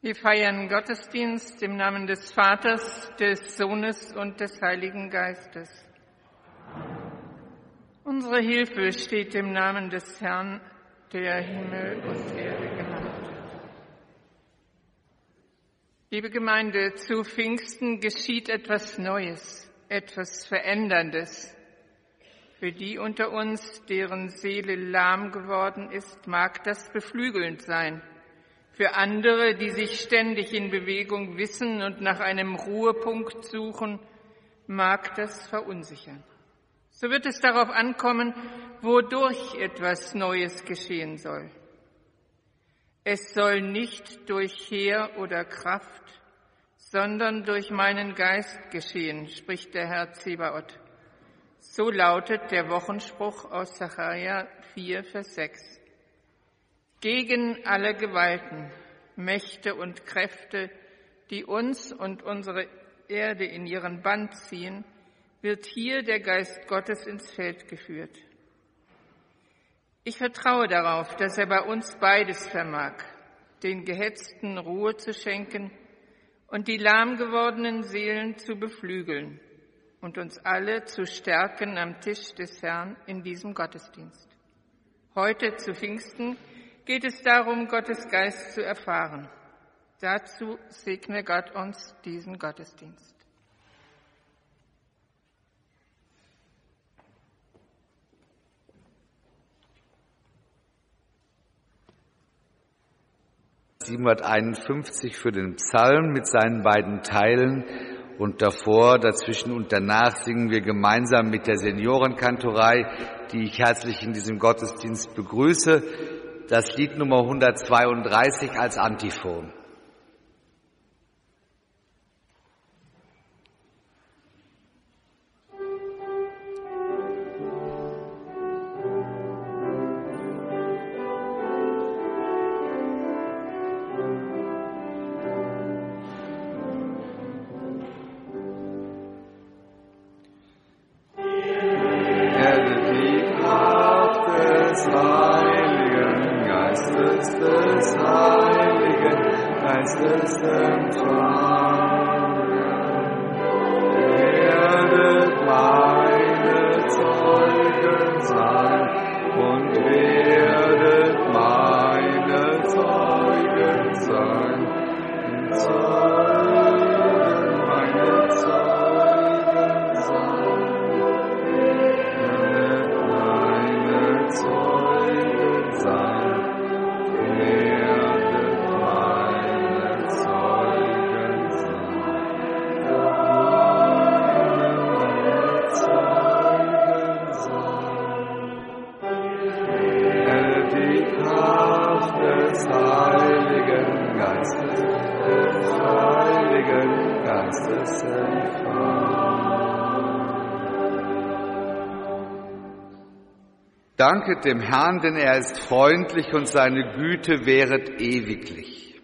Wir feiern Gottesdienst im Namen des Vaters, des Sohnes und des Heiligen Geistes. Unsere Hilfe steht im Namen des Herrn, der Himmel und Erde gemacht hat. Liebe Gemeinde, zu Pfingsten geschieht etwas Neues, etwas Veränderndes. Für die unter uns, deren Seele lahm geworden ist, mag das beflügelnd sein. Für andere, die sich ständig in Bewegung wissen und nach einem Ruhepunkt suchen, mag das verunsichern. So wird es darauf ankommen, wodurch etwas Neues geschehen soll. Es soll nicht durch Heer oder Kraft, sondern durch meinen Geist geschehen, spricht der Herr Zebaoth. So lautet der Wochenspruch aus Sacharja 4, Vers 6. Gegen alle Gewalten, Mächte und Kräfte, die uns und unsere Erde in ihren Bann ziehen, wird hier der Geist Gottes ins Feld geführt. Ich vertraue darauf, dass er bei uns beides vermag, den Gehetzten Ruhe zu schenken und die lahm gewordenen Seelen zu beflügeln und uns alle zu stärken am Tisch des Herrn in diesem Gottesdienst. Heute zu Pfingsten geht es darum, Gottes Geist zu erfahren. Dazu segne Gott uns diesen Gottesdienst. »751« für den Psalm mit seinen beiden Teilen und davor, dazwischen und danach singen wir gemeinsam mit der Seniorenkantorei, die ich herzlich in diesem Gottesdienst begrüße, das Lied Nummer 132 als Antiphon. Danket dem Herrn, denn er ist freundlich und seine Güte währet ewiglich.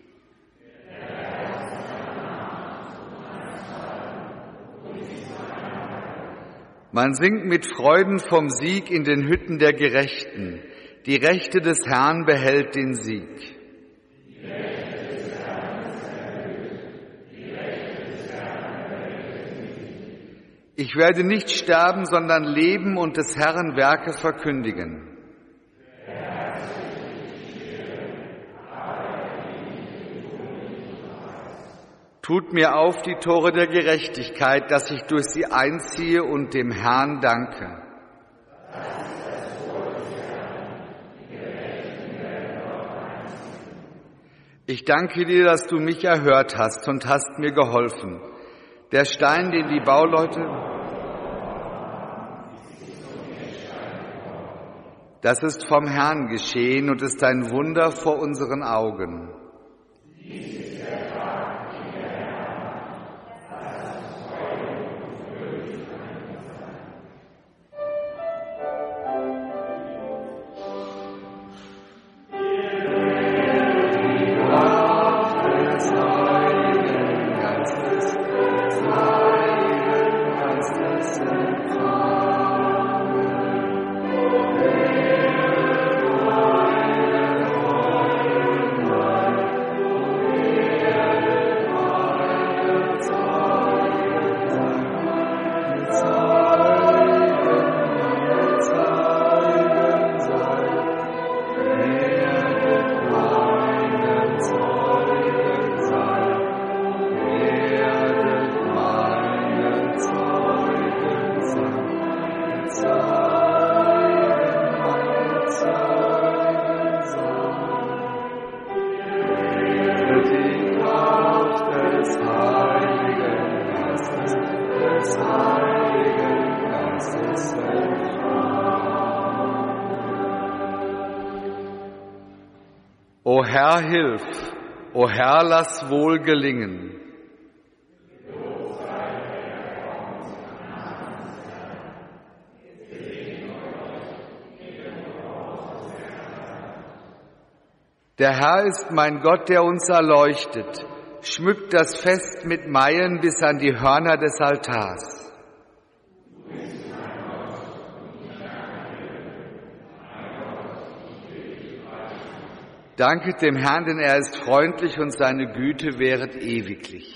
Man singt mit Freuden vom Sieg in den Hütten der Gerechten. Die Rechte des Herrn behält den Sieg. Ich werde nicht sterben, sondern leben und des Herrn Werke verkündigen. Tut mir auf die Tore der Gerechtigkeit, dass ich durch sie einziehe und dem Herrn danke. Ich danke dir, dass du mich erhört hast und hast mir geholfen. Der Stein, den die Bauleute... Das ist vom Herrn geschehen und ist ein Wunder vor unseren Augen. O Herr, hilf! O Herr, lass wohl gelingen! Der Herr ist mein Gott, der uns erleuchtet, schmückt das Fest mit Meilen bis an die Hörner des Altars. Danket dem Herrn, denn er ist freundlich und seine Güte währet ewiglich.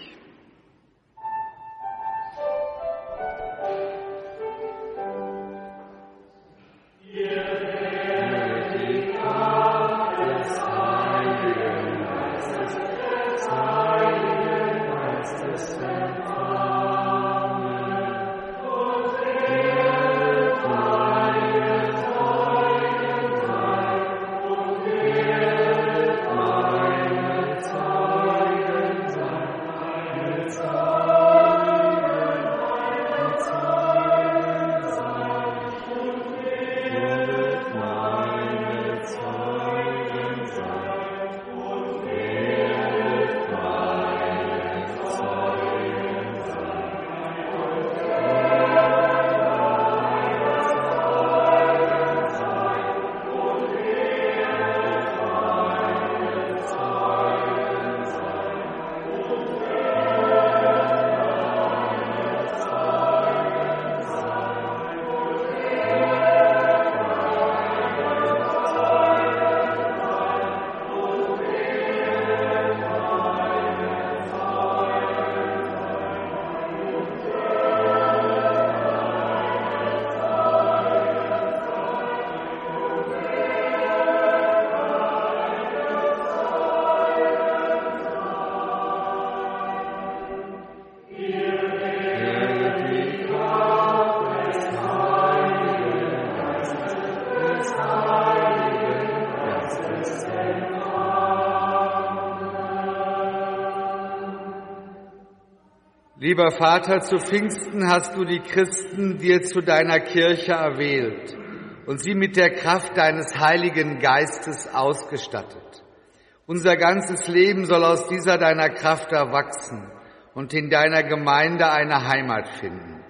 Lieber Vater, zu Pfingsten hast du die Christen dir zu deiner Kirche erwählt und sie mit der Kraft deines Heiligen Geistes ausgestattet. Unser ganzes Leben soll aus dieser deiner Kraft erwachsen und in deiner Gemeinde eine Heimat finden.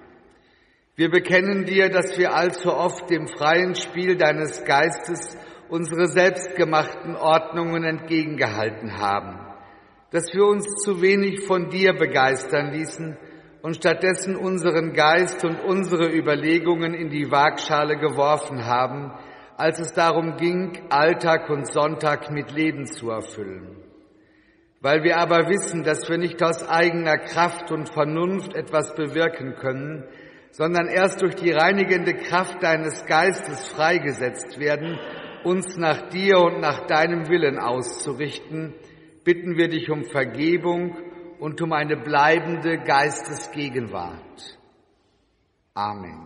Wir bekennen dir, dass wir allzu oft dem freien Spiel deines Geistes unsere selbstgemachten Ordnungen entgegengehalten haben, dass wir uns zu wenig von dir begeistern ließen und stattdessen unseren Geist und unsere Überlegungen in die Waagschale geworfen haben, als es darum ging, Alltag und Sonntag mit Leben zu erfüllen. Weil wir aber wissen, dass wir nicht aus eigener Kraft und Vernunft etwas bewirken können, sondern erst durch die reinigende Kraft deines Geistes freigesetzt werden, uns nach dir und nach deinem Willen auszurichten, bitten wir dich um Vergebung und um eine bleibende Geistesgegenwart. Amen.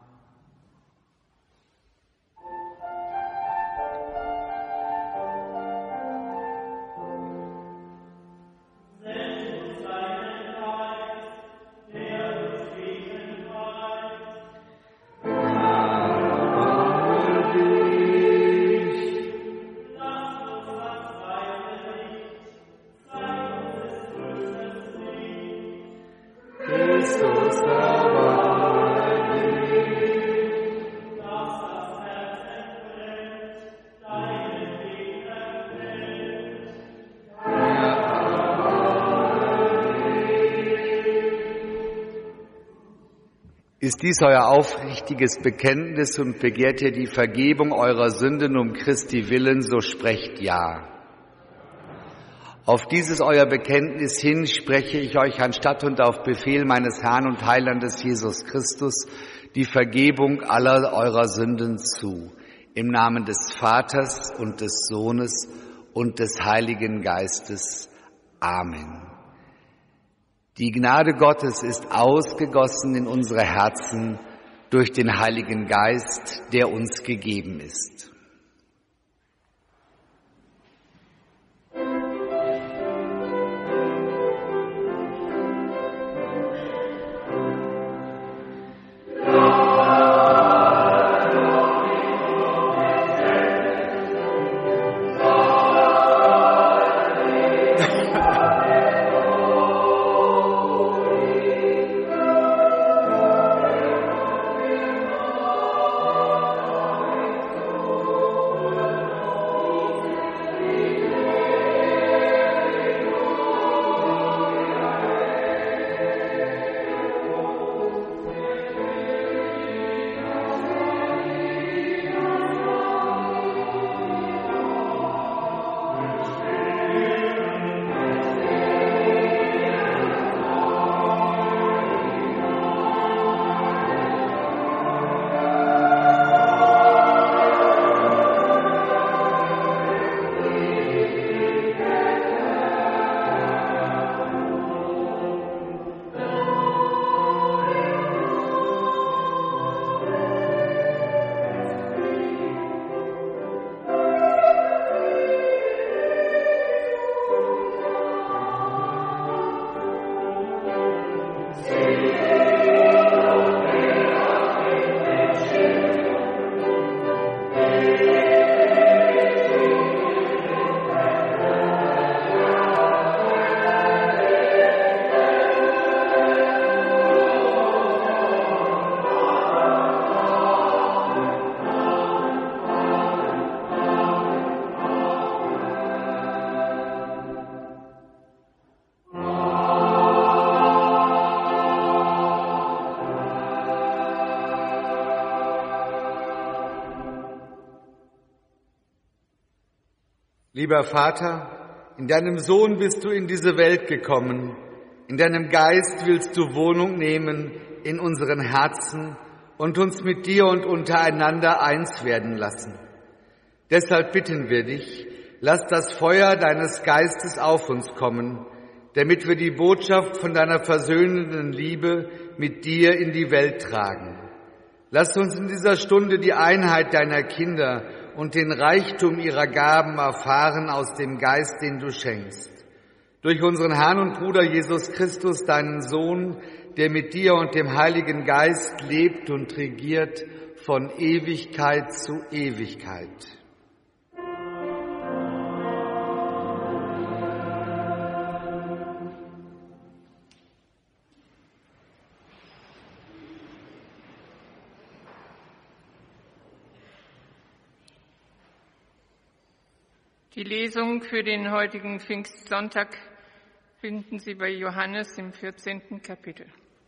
Ist dies euer aufrichtiges Bekenntnis und begehrt ihr die Vergebung eurer Sünden um Christi willen, so sprecht ja. Auf dieses euer Bekenntnis hin spreche ich euch anstatt und auf Befehl meines Herrn und Heilandes Jesus Christus die Vergebung aller eurer Sünden zu, im Namen des Vaters und des Sohnes und des Heiligen Geistes. Amen. Die Gnade Gottes ist ausgegossen in unsere Herzen durch den Heiligen Geist, der uns gegeben ist. Lieber Vater, in deinem Sohn bist du in diese Welt gekommen. In deinem Geist willst du Wohnung nehmen in unseren Herzen und uns mit dir und untereinander eins werden lassen. Deshalb bitten wir dich, lass das Feuer deines Geistes auf uns kommen, damit wir die Botschaft von deiner versöhnenden Liebe mit dir in die Welt tragen. Lass uns in dieser Stunde die Einheit deiner Kinder und den Reichtum ihrer Gaben erfahren aus dem Geist, den du schenkst. Durch unseren Herrn und Bruder Jesus Christus, deinen Sohn, der mit dir und dem Heiligen Geist lebt und regiert von Ewigkeit zu Ewigkeit. Die Lesung für den heutigen Pfingstsonntag finden Sie bei Johannes im 14. Kapitel.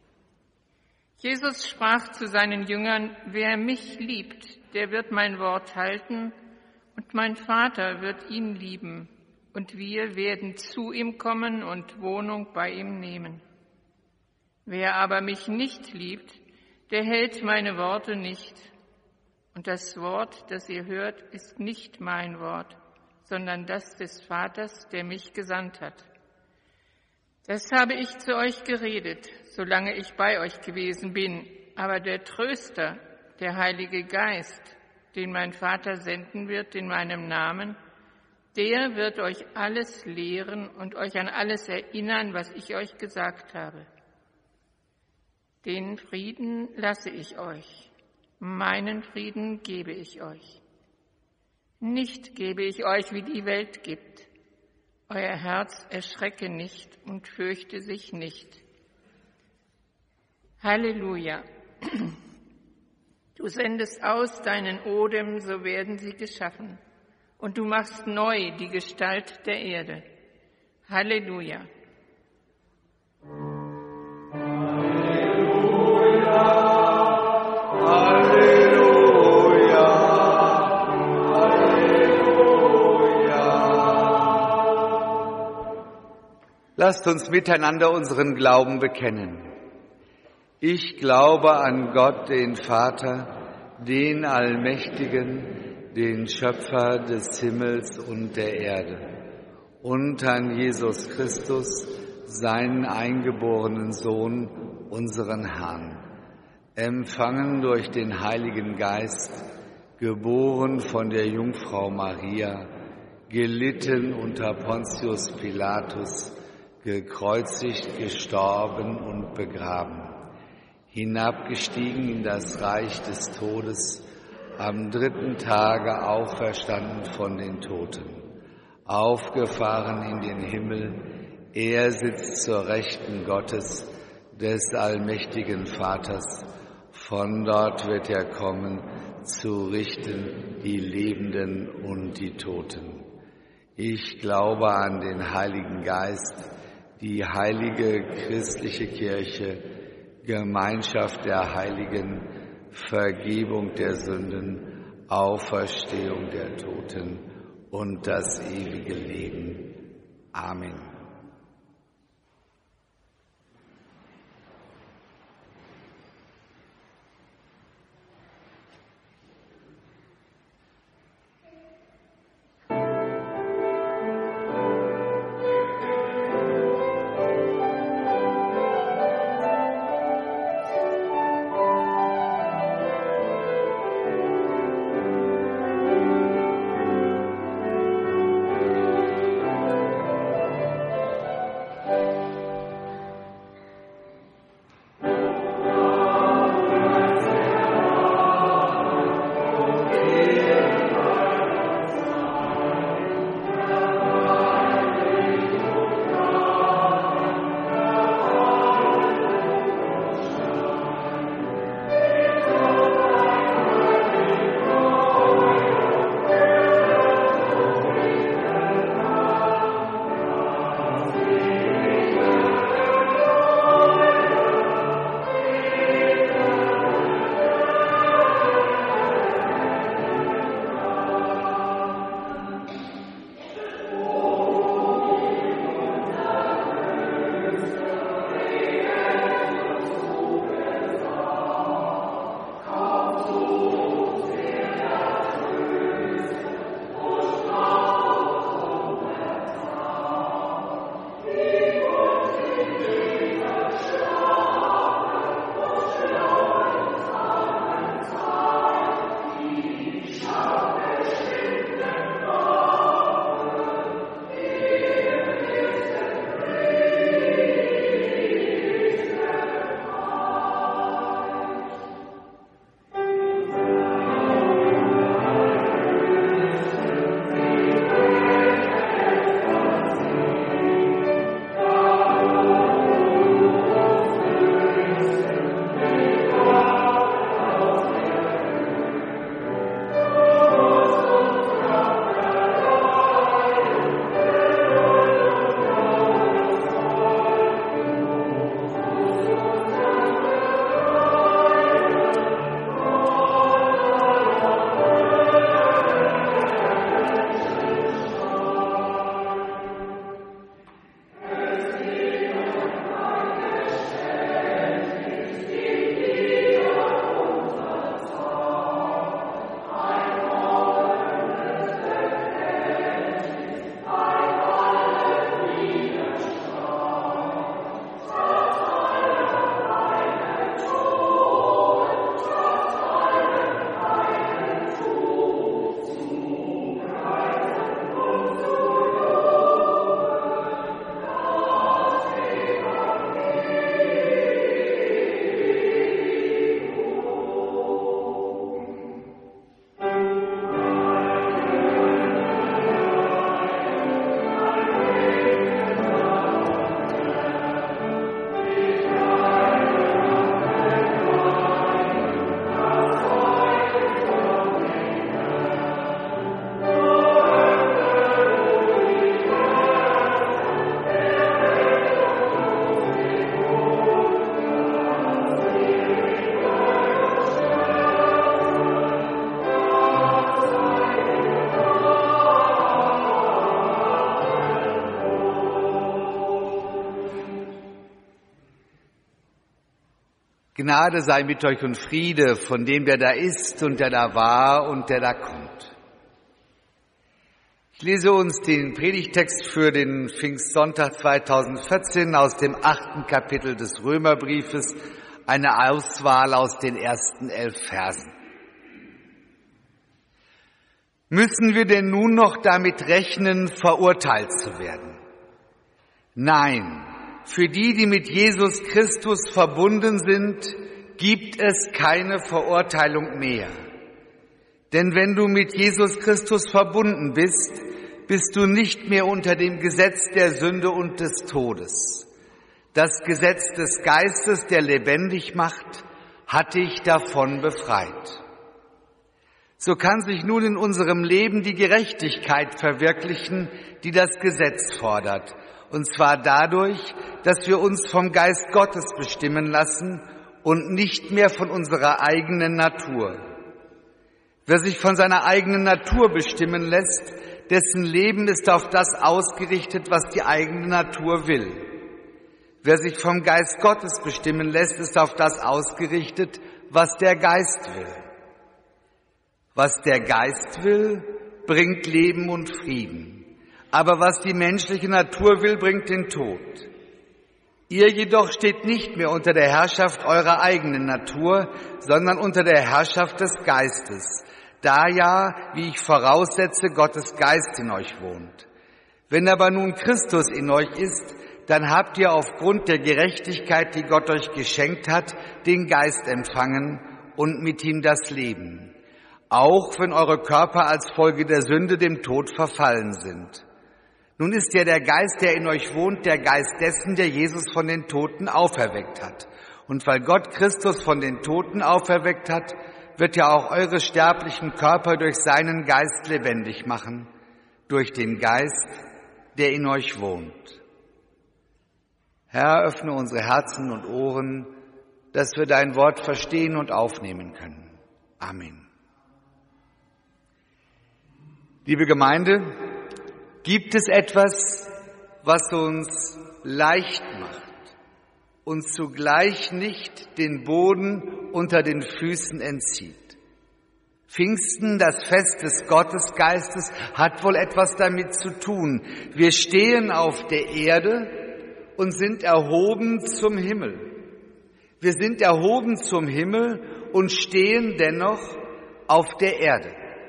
Jesus sprach zu seinen Jüngern: Wer mich liebt, der wird mein Wort halten, und mein Vater wird ihn lieben, und wir werden zu ihm kommen und Wohnung bei ihm nehmen. Wer aber mich nicht liebt, der hält meine Worte nicht. Und das Wort, das ihr hört, ist nicht mein Wort, sondern das des Vaters, der mich gesandt hat. Das habe ich zu euch geredet, solange ich bei euch gewesen bin. Aber der Tröster, der Heilige Geist, den mein Vater senden wird in meinem Namen, der wird euch alles lehren und euch an alles erinnern, was ich euch gesagt habe. Den Frieden lasse ich euch, meinen Frieden gebe ich euch. Nicht gebe ich euch, wie die Welt gibt. Euer Herz erschrecke nicht und fürchte sich nicht. Halleluja. Du sendest aus deinen Odem, so werden sie geschaffen. Und du machst neu die Gestalt der Erde. Halleluja. Lasst uns miteinander unseren Glauben bekennen. Ich glaube an Gott, den Vater, den Allmächtigen, den Schöpfer des Himmels und der Erde, und an Jesus Christus, seinen eingeborenen Sohn, unseren Herrn, empfangen durch den Heiligen Geist, geboren von der Jungfrau Maria, gelitten unter Pontius Pilatus, gekreuzigt, gestorben und begraben, hinabgestiegen in das Reich des Todes, am 3. Tage auferstanden von den Toten, aufgefahren in den Himmel, er sitzt zur Rechten Gottes, des allmächtigen Vaters, von dort wird er kommen, zu richten die Lebenden und die Toten. Ich glaube an den Heiligen Geist, die heilige christliche Kirche, Gemeinschaft der Heiligen, Vergebung der Sünden, Auferstehung der Toten und das ewige Leben. Amen. Gnade sei mit euch und Friede von dem, der da ist und der da war und der da kommt. Ich lese uns den Predigtext für den Pfingstsonntag 2014 aus dem 8. Kapitel des Römerbriefes, eine Auswahl aus den ersten 11 Versen. Müssen wir denn nun noch damit rechnen, verurteilt zu werden? Nein, für die, die mit Jesus Christus verbunden sind, gibt es keine Verurteilung mehr. Denn wenn du mit Jesus Christus verbunden bist, bist du nicht mehr unter dem Gesetz der Sünde und des Todes. Das Gesetz des Geistes, der lebendig macht, hat dich davon befreit. So kann sich nun in unserem Leben die Gerechtigkeit verwirklichen, die das Gesetz fordert. Und zwar dadurch, dass wir uns vom Geist Gottes bestimmen lassen und nicht mehr von unserer eigenen Natur. Wer sich von seiner eigenen Natur bestimmen lässt, dessen Leben ist auf das ausgerichtet, was die eigene Natur will. Wer sich vom Geist Gottes bestimmen lässt, ist auf das ausgerichtet, was der Geist will. Was der Geist will, bringt Leben und Frieden. Aber was die menschliche Natur will, bringt den Tod. Ihr jedoch steht nicht mehr unter der Herrschaft eurer eigenen Natur, sondern unter der Herrschaft des Geistes, da ja, wie ich voraussetze, Gottes Geist in euch wohnt. Wenn aber nun Christus in euch ist, dann habt ihr aufgrund der Gerechtigkeit, die Gott euch geschenkt hat, den Geist empfangen und mit ihm das Leben. Auch wenn eure Körper als Folge der Sünde dem Tod verfallen sind. Nun ist ja der Geist, der in euch wohnt, der Geist dessen, der Jesus von den Toten auferweckt hat. Und weil Gott Christus von den Toten auferweckt hat, wird ja auch eure sterblichen Körper durch seinen Geist lebendig machen, durch den Geist, der in euch wohnt. Herr, öffne unsere Herzen und Ohren, dass wir dein Wort verstehen und aufnehmen können. Amen. Liebe Gemeinde, gibt es etwas, was uns leicht macht und zugleich nicht den Boden unter den Füßen entzieht? Pfingsten, das Fest des Gottesgeistes, hat wohl etwas damit zu tun. Wir stehen auf der Erde und sind erhoben zum Himmel. Wir sind erhoben zum Himmel und stehen dennoch auf der Erde.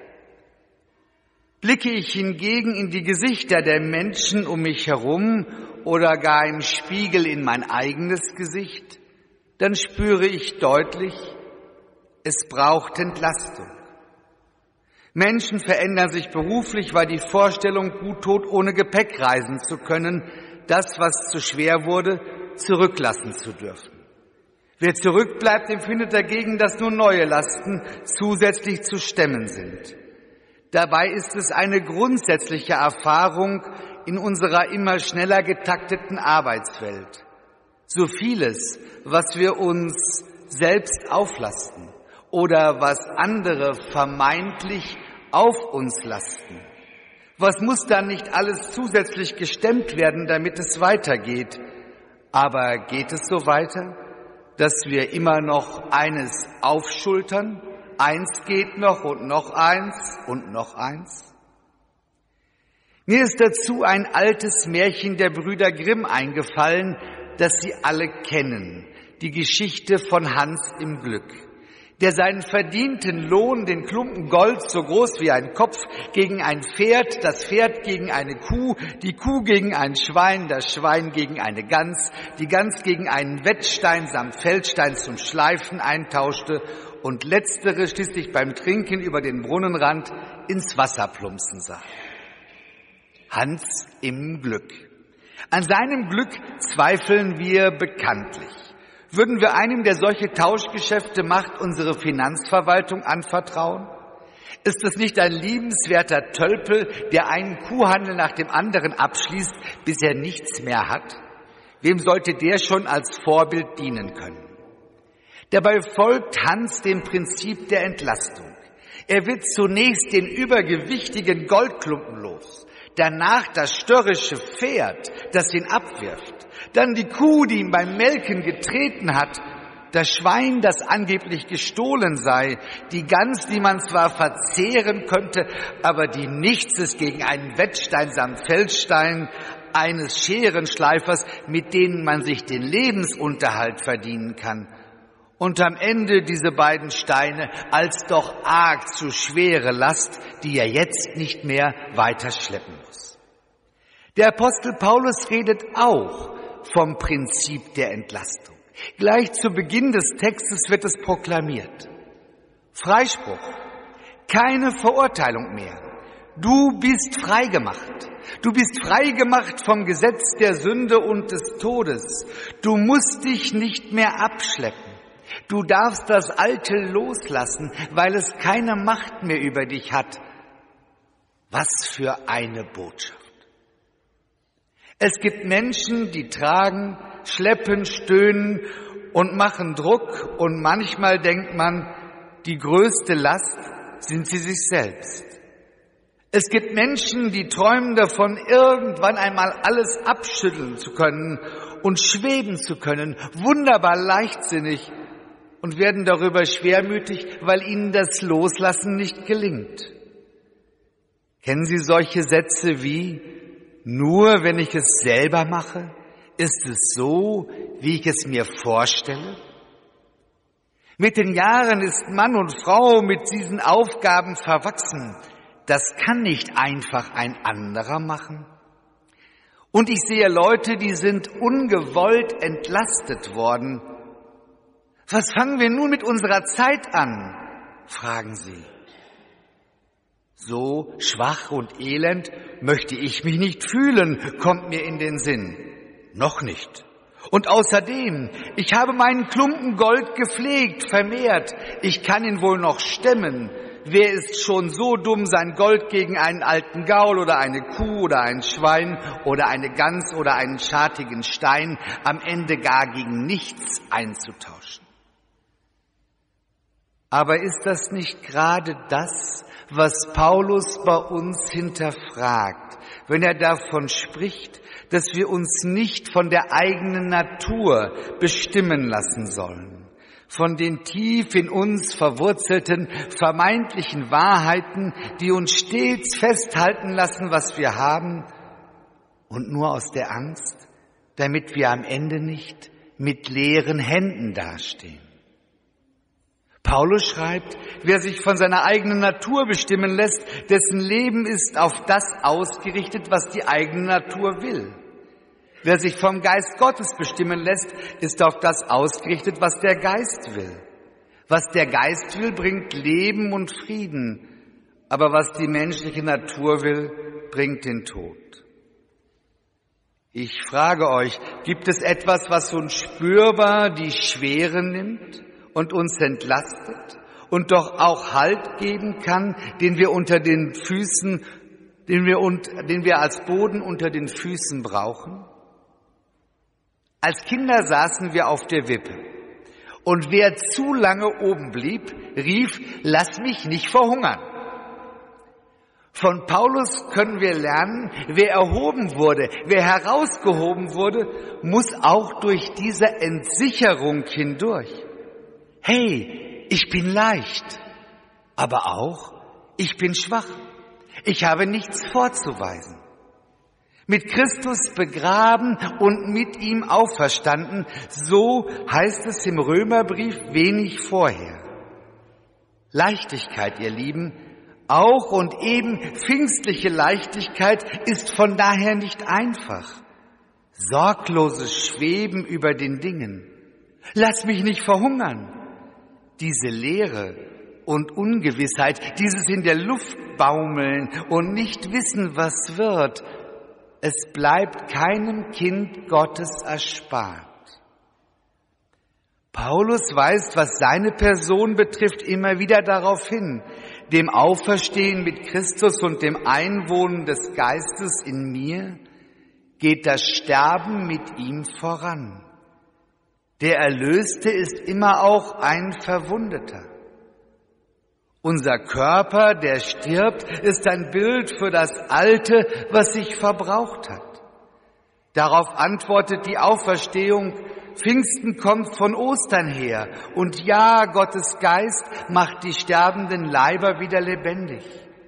Blicke ich hingegen in die Gesichter der Menschen um mich herum oder gar im Spiegel in mein eigenes Gesicht, dann spüre ich deutlich, es braucht Entlastung. Menschen verändern sich beruflich, weil die Vorstellung, gut tot ohne Gepäck reisen zu können, das, was zu schwer wurde, zurücklassen zu dürfen. Wer zurückbleibt, empfindet dagegen, dass nur neue Lasten zusätzlich zu stemmen sind. Dabei ist es eine grundsätzliche Erfahrung in unserer immer schneller getakteten Arbeitswelt. So vieles, was wir uns selbst auflasten oder was andere vermeintlich auf uns lasten. Was muss dann nicht alles zusätzlich gestemmt werden, damit es weitergeht? Aber geht es so weiter, dass wir immer noch eines aufschultern? Eins geht noch und noch eins und noch eins. Mir ist dazu ein altes Märchen der Brüder Grimm eingefallen, das Sie alle kennen, die Geschichte von Hans im Glück, der seinen verdienten Lohn, den Klumpen Gold so groß wie ein Kopf, gegen ein Pferd, das Pferd gegen eine Kuh, die Kuh gegen ein Schwein, das Schwein gegen eine Gans, die Gans gegen einen Wetzstein samt Feldstein zum Schleifen eintauschte und letztere schließlich beim Trinken über den Brunnenrand ins Wasser plumpsen sah. Hans im Glück. An seinem Glück zweifeln wir bekanntlich. Würden wir einem, der solche Tauschgeschäfte macht, unsere Finanzverwaltung anvertrauen? Ist es nicht ein liebenswerter Tölpel, der einen Kuhhandel nach dem anderen abschließt, bis er nichts mehr hat? Wem sollte der schon als Vorbild dienen können? Dabei folgt Hans dem Prinzip der Entlastung. Er wird zunächst den übergewichtigen Goldklumpen los, danach das störrische Pferd, das ihn abwirft, dann die Kuh, die ihn beim Melken getreten hat, das Schwein, das angeblich gestohlen sei, die Gans, die man zwar verzehren könnte, aber die nichts ist gegen einen Wettstein samt Feldstein eines Scherenschleifers, mit denen man sich den Lebensunterhalt verdienen kann. Und am Ende diese beiden Steine als doch arg zu schwere Last, die er jetzt nicht mehr weiter schleppen muss. Der Apostel Paulus redet auch vom Prinzip der Entlastung. Gleich zu Beginn des Textes wird es proklamiert. Freispruch, keine Verurteilung mehr. Du bist freigemacht. Du bist freigemacht vom Gesetz der Sünde und des Todes. Du musst dich nicht mehr abschleppen. Du darfst das Alte loslassen, weil es keine Macht mehr über dich hat. Was für eine Botschaft. Es gibt Menschen, die tragen, schleppen, stöhnen und machen Druck, und manchmal denkt man, die größte Last sind sie sich selbst. Es gibt Menschen, die träumen davon, irgendwann einmal alles abschütteln zu können und schweben zu können, wunderbar leichtsinnig, und werden darüber schwermütig, weil ihnen das Loslassen nicht gelingt. Kennen Sie solche Sätze wie: Nur wenn ich es selber mache, ist es so, wie ich es mir vorstelle? Mit den Jahren ist Mann und Frau mit diesen Aufgaben verwachsen. Das kann nicht einfach ein anderer machen. Und ich sehe Leute, die sind ungewollt entlastet worden. Was fangen wir nun mit unserer Zeit an? Fragen sie. So schwach und elend möchte ich mich nicht fühlen, kommt mir in den Sinn. Noch nicht. Und außerdem, ich habe meinen Klumpen Gold gepflegt, vermehrt. Ich kann ihn wohl noch stemmen. Wer ist schon so dumm, sein Gold gegen einen alten Gaul oder eine Kuh oder ein Schwein oder eine Gans oder einen schartigen Stein am Ende gar gegen nichts einzutauschen? Aber ist das nicht gerade das, was Paulus bei uns hinterfragt, wenn er davon spricht, dass wir uns nicht von der eigenen Natur bestimmen lassen sollen, von den tief in uns verwurzelten vermeintlichen Wahrheiten, die uns stets festhalten lassen, was wir haben, und nur aus der Angst, damit wir am Ende nicht mit leeren Händen dastehen? Paulus schreibt, wer sich von seiner eigenen Natur bestimmen lässt, dessen Leben ist auf das ausgerichtet, was die eigene Natur will. Wer sich vom Geist Gottes bestimmen lässt, ist auf das ausgerichtet, was der Geist will. Was der Geist will, bringt Leben und Frieden, aber was die menschliche Natur will, bringt den Tod. Ich frage euch, gibt es etwas, was uns spürbar die Schwere nimmt und uns entlastet und doch auch Halt geben kann, den wir als Boden unter den Füßen brauchen? Als Kinder saßen wir auf der Wippe, und wer zu lange oben blieb, rief: Lass mich nicht verhungern. Von Paulus können wir lernen, wer erhoben wurde, wer herausgehoben wurde, muss auch durch diese Entsicherung hindurch. Hey, ich bin leicht, aber auch, ich bin schwach. Ich habe nichts vorzuweisen. Mit Christus begraben und mit ihm auferstanden, so heißt es im Römerbrief wenig vorher. Leichtigkeit, ihr Lieben, auch und eben pfingstliche Leichtigkeit ist von daher nicht einfach. Sorgloses Schweben über den Dingen. Lass mich nicht verhungern. Diese Leere und Ungewissheit, dieses in der Luft baumeln und nicht wissen, was wird, es bleibt keinem Kind Gottes erspart. Paulus weist, was seine Person betrifft, immer wieder darauf hin, dem Auferstehen mit Christus und dem Einwohnen des Geistes in mir geht das Sterben mit ihm voran. Der Erlöste ist immer auch ein Verwundeter. Unser Körper, der stirbt, ist ein Bild für das Alte, was sich verbraucht hat. Darauf antwortet die Auferstehung: Pfingsten kommt von Ostern her. Und ja, Gottes Geist macht die sterbenden Leiber wieder lebendig.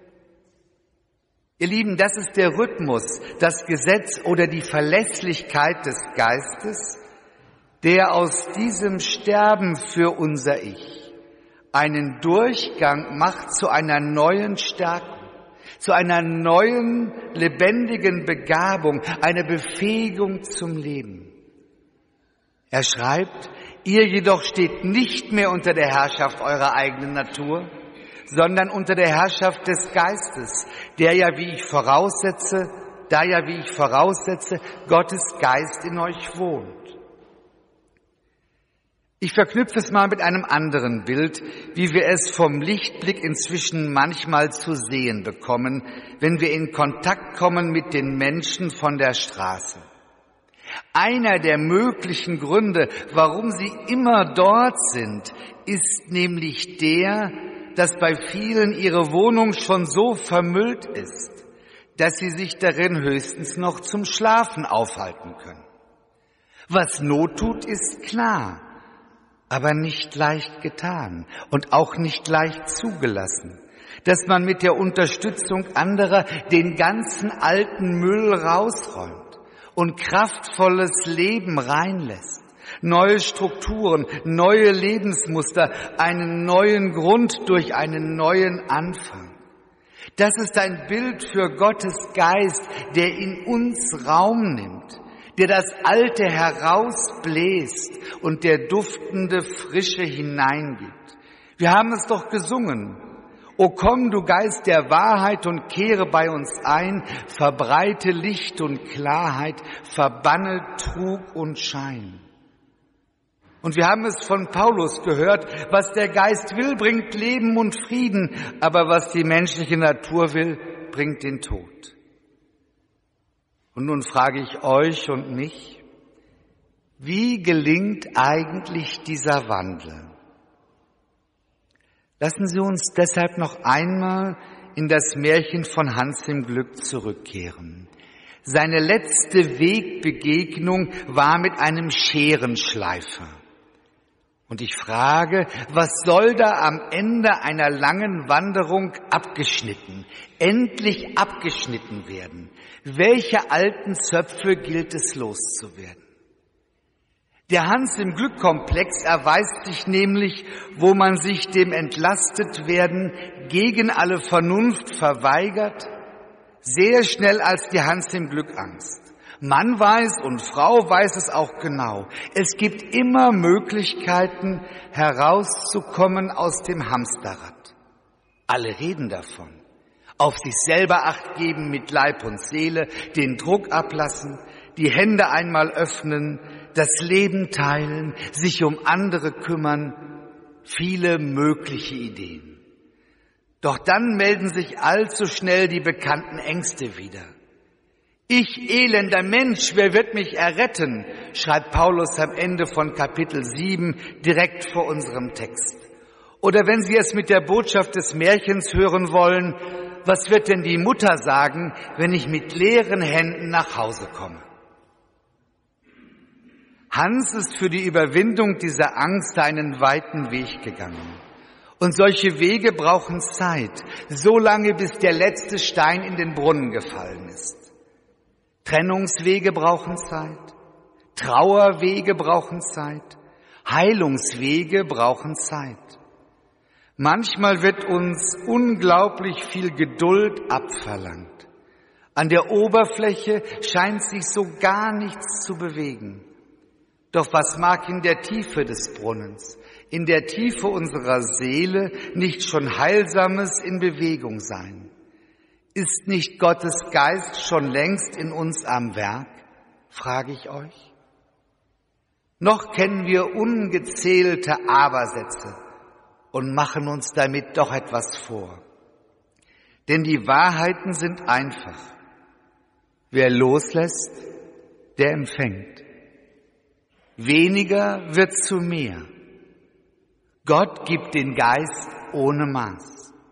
Ihr Lieben, das ist der Rhythmus, das Gesetz oder die Verlässlichkeit des Geistes, der aus diesem Sterben für unser Ich einen Durchgang macht zu einer neuen Stärkung, zu einer neuen, lebendigen Begabung, einer Befähigung zum Leben. Er schreibt, ihr jedoch steht nicht mehr unter der Herrschaft eurer eigenen Natur, sondern unter der Herrschaft des Geistes, da ja, wie ich voraussetze, Gottes Geist in euch wohnt. Ich verknüpfe es mal mit einem anderen Bild, wie wir es vom Lichtblick inzwischen manchmal zu sehen bekommen, wenn wir in Kontakt kommen mit den Menschen von der Straße. Einer der möglichen Gründe, warum sie immer dort sind, ist nämlich der, dass bei vielen ihre Wohnung schon so vermüllt ist, dass sie sich darin höchstens noch zum Schlafen aufhalten können. Was Not tut, ist klar, aber nicht leicht getan und auch nicht leicht zugelassen, dass man mit der Unterstützung anderer den ganzen alten Müll rausräumt und kraftvolles Leben reinlässt. Neue Strukturen, neue Lebensmuster, einen neuen Grund durch einen neuen Anfang. Das ist ein Bild für Gottes Geist, der in uns Raum nimmt, der das Alte herausbläst und der duftende Frische hineingibt. Wir haben es doch gesungen. O komm, du Geist der Wahrheit, und kehre bei uns ein, verbreite Licht und Klarheit, verbanne Trug und Schein. Und wir haben es von Paulus gehört, was der Geist will, bringt Leben und Frieden, aber was die menschliche Natur will, bringt den Tod. Und nun frage ich euch und mich, wie gelingt eigentlich dieser Wandel? Lassen Sie uns deshalb noch einmal in das Märchen von Hans im Glück zurückkehren. Seine letzte Wegbegegnung war mit einem Scherenschleifer. Und ich frage, was soll da am Ende einer langen Wanderung endlich abgeschnitten werden? Welche alten Zöpfe gilt es loszuwerden? Der Hans im Glück-Komplex erweist sich nämlich, wo man sich dem Entlastetwerden gegen alle Vernunft verweigert, sehr schnell als die Hans im Glück-Angst. Mann weiß und Frau weiß es auch genau. Es gibt immer Möglichkeiten, herauszukommen aus dem Hamsterrad. Alle reden davon. Auf sich selber Acht geben mit Leib und Seele, den Druck ablassen, die Hände einmal öffnen, das Leben teilen, sich um andere kümmern, viele mögliche Ideen. Doch dann melden sich allzu schnell die bekannten Ängste wieder. Ich, elender Mensch, wer wird mich erretten? Schreibt Paulus am Ende von Kapitel 7 direkt vor unserem Text. Oder wenn Sie es mit der Botschaft des Märchens hören wollen, was wird denn die Mutter sagen, wenn ich mit leeren Händen nach Hause komme? Hans ist für die Überwindung dieser Angst einen weiten Weg gegangen. Und solche Wege brauchen Zeit, so lange bis der letzte Stein in den Brunnen gefallen ist. Trennungswege brauchen Zeit, Trauerwege brauchen Zeit, Heilungswege brauchen Zeit. Manchmal wird uns unglaublich viel Geduld abverlangt. An der Oberfläche scheint sich so gar nichts zu bewegen. Doch was mag in der Tiefe des Brunnens, in der Tiefe unserer Seele nicht schon Heilsames in Bewegung sein? Ist nicht Gottes Geist schon längst in uns am Werk, frage ich euch? Noch kennen wir ungezählte Abersätze und machen uns damit doch etwas vor. Denn die Wahrheiten sind einfach. Wer loslässt, der empfängt. Weniger wird zu mehr. Gott gibt den Geist ohne Maß.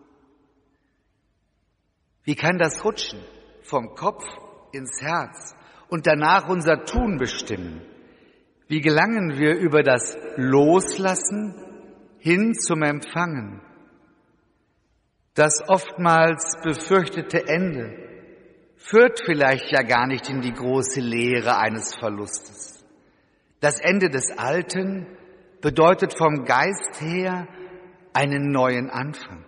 Wie kann das rutschen? Vom Kopf ins Herz und danach unser Tun bestimmen. Wie gelangen wir über das Loslassen hin zum Empfangen? Das oftmals befürchtete Ende führt vielleicht ja gar nicht in die große Leere eines Verlustes. Das Ende des Alten bedeutet vom Geist her einen neuen Anfang.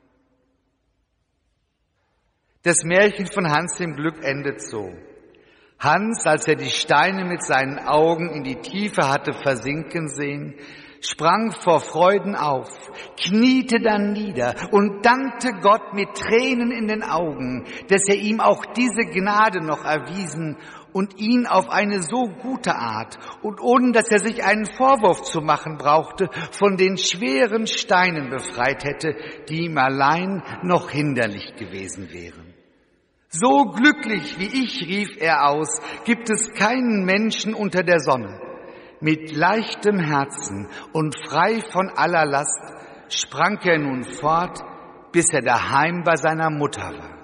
Das Märchen von Hans im Glück endet so. Hans, als er die Steine mit seinen Augen in die Tiefe hatte versinken sehen, sprang vor Freuden auf, kniete dann nieder und dankte Gott mit Tränen in den Augen, dass er ihm auch diese Gnade noch erwiesen und ihn auf eine so gute Art und ohne dass er sich einen Vorwurf zu machen brauchte, von den schweren Steinen befreit hätte, die ihm allein noch hinderlich gewesen wären. So glücklich wie ich, rief er aus, gibt es keinen Menschen unter der Sonne. Mit leichtem Herzen und frei von aller Last sprang er nun fort, bis er daheim bei seiner Mutter war.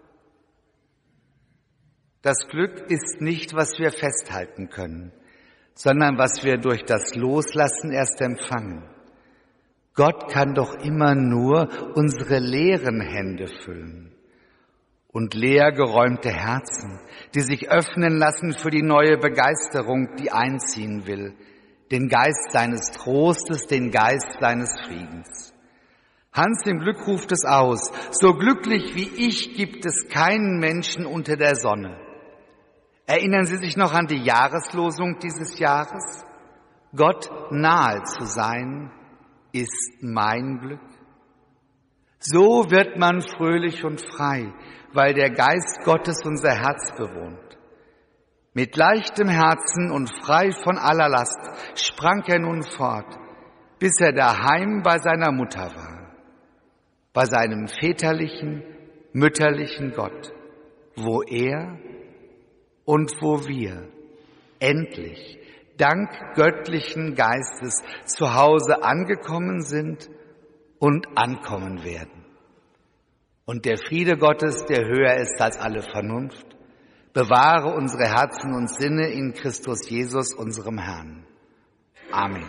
Das Glück ist nicht, was wir festhalten können, sondern was wir durch das Loslassen erst empfangen. Gott kann doch immer nur unsere leeren Hände füllen. Und leer geräumte Herzen, die sich öffnen lassen für die neue Begeisterung, die einziehen will, den Geist seines Trostes, den Geist seines Friedens. Hans im Glück ruft es aus, so glücklich wie ich gibt es keinen Menschen unter der Sonne. Erinnern Sie sich noch an die Jahreslosung dieses Jahres? Gott nahe zu sein, ist mein Glück. So wird man fröhlich und frei, weil der Geist Gottes unser Herz bewohnt. Mit leichtem Herzen und frei von aller Last sprang er nun fort, bis er daheim bei seiner Mutter war, bei seinem väterlichen, mütterlichen Gott, wo er und wo wir endlich dank göttlichen Geistes zu Hause angekommen sind und ankommen werden. Und der Friede Gottes, der höher ist als alle Vernunft, bewahre unsere Herzen und Sinne in Christus Jesus, unserem Herrn. Amen.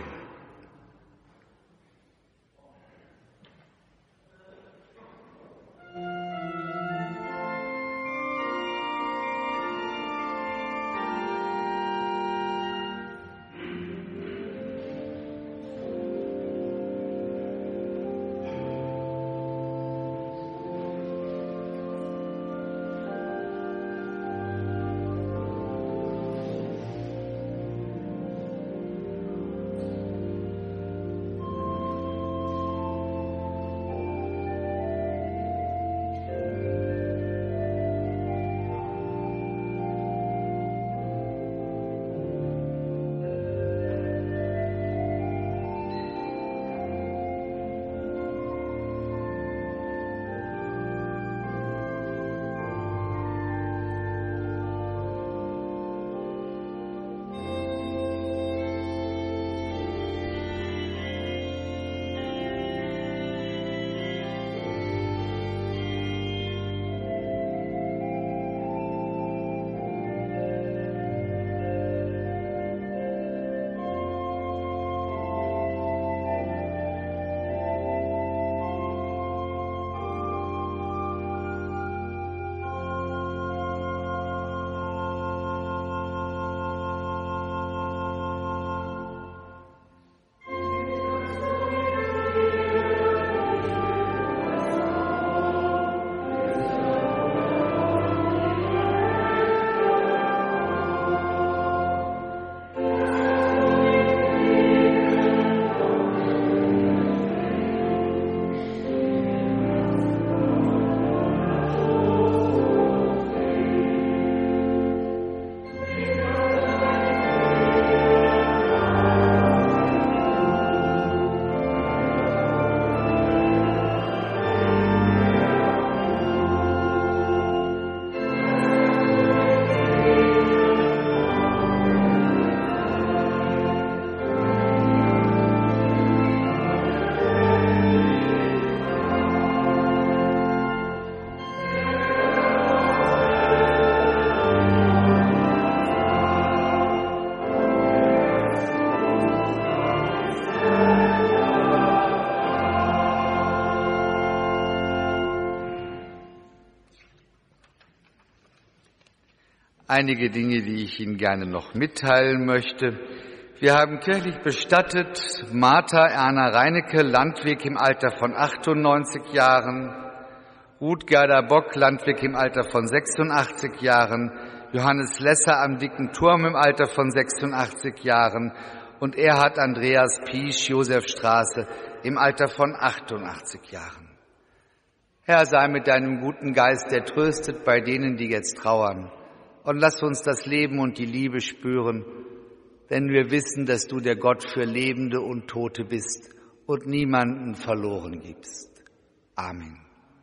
Einige Dinge, die ich Ihnen gerne noch mitteilen möchte. Wir haben kirchlich bestattet Martha Erna Reinecke, Landweg im Alter von 98 Jahren, Ruth Gerda Bock, Landweg im Alter von 86 Jahren, Johannes Lesser am Dicken Turm im Alter von 86 Jahren und Erhard Andreas Piesch, Josefstraße, im Alter von 88 Jahren. Herr, sei mit deinem guten Geist, der tröstet bei denen, die jetzt trauern. Und lass uns das Leben und die Liebe spüren, denn wir wissen, dass du der Gott für Lebende und Tote bist und niemanden verloren gibst. Amen.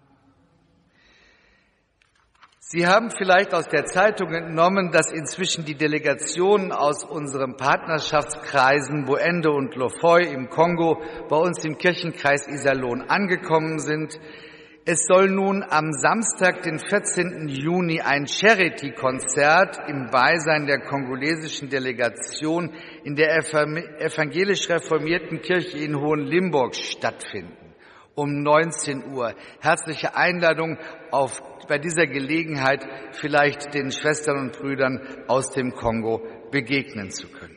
Sie haben vielleicht aus der Zeitung entnommen, dass inzwischen die Delegationen aus unseren Partnerschaftskreisen Boende und Lofoy im Kongo bei uns im Kirchenkreis Iserlohn angekommen sind. Es soll nun am Samstag, den 14. Juni, ein Charity-Konzert im Beisein der kongolesischen Delegation in der evangelisch reformierten Kirche in Hohenlimburg stattfinden, um 19 Uhr. Herzliche Einladung, bei dieser Gelegenheit vielleicht den Schwestern und Brüdern aus dem Kongo begegnen zu können.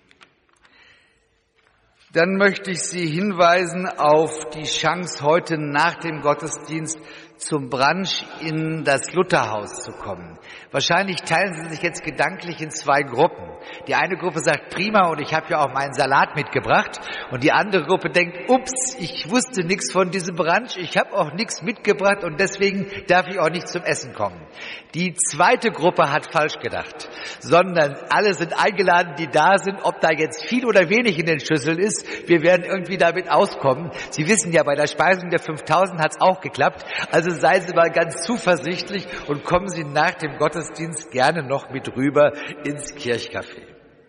Dann möchte ich Sie hinweisen auf die Chance, heute nach dem Gottesdienst zum Brunch in das Lutherhaus zu kommen. Wahrscheinlich teilen Sie sich jetzt gedanklich in zwei Gruppen. Die eine Gruppe sagt, prima, und ich habe ja auch meinen Salat mitgebracht. Und die andere Gruppe denkt, ups, ich wusste nichts von diesem Brunch, ich habe auch nichts mitgebracht und deswegen darf ich auch nicht zum Essen kommen. Die zweite Gruppe hat falsch gedacht, sondern alle sind eingeladen, die da sind, ob da jetzt viel oder wenig in den Schüsseln ist. Wir werden irgendwie damit auskommen. Sie wissen ja, bei der Speisung der 5000 hat es auch geklappt. Also seien Sie mal ganz zuversichtlich und kommen Sie nach dem Gottesdienst gerne noch mit rüber ins Kirchcafé.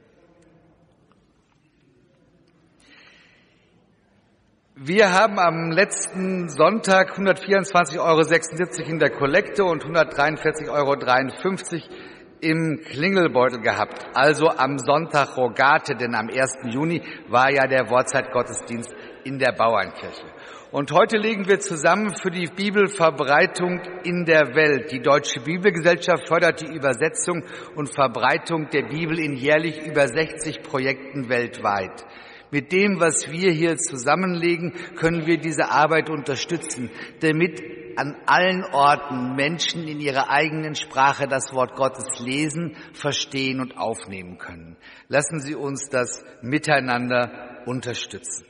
Wir haben am letzten Sonntag 124,76 € in der Kollekte und 143,53 € im Klingelbeutel gehabt. Also am Sonntag Rogate, denn am 1. Juni war ja der Wortzeitgottesdienst in der Bauernkirche. Und heute legen wir zusammen für die Bibelverbreitung in der Welt. Die Deutsche Bibelgesellschaft fördert die Übersetzung und Verbreitung der Bibel in jährlich über 60 Projekten weltweit. Mit dem, was wir hier zusammenlegen, können wir diese Arbeit unterstützen, damit an allen Orten Menschen in ihrer eigenen Sprache das Wort Gottes lesen, verstehen und aufnehmen können. Lassen Sie uns das miteinander unterstützen.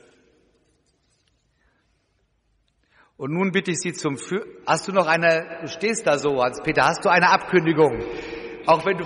Und nun bitte ich Sie hast du noch eine, du stehst da so, Hans-Peter, hast du eine Abkündigung? Auch wenn du,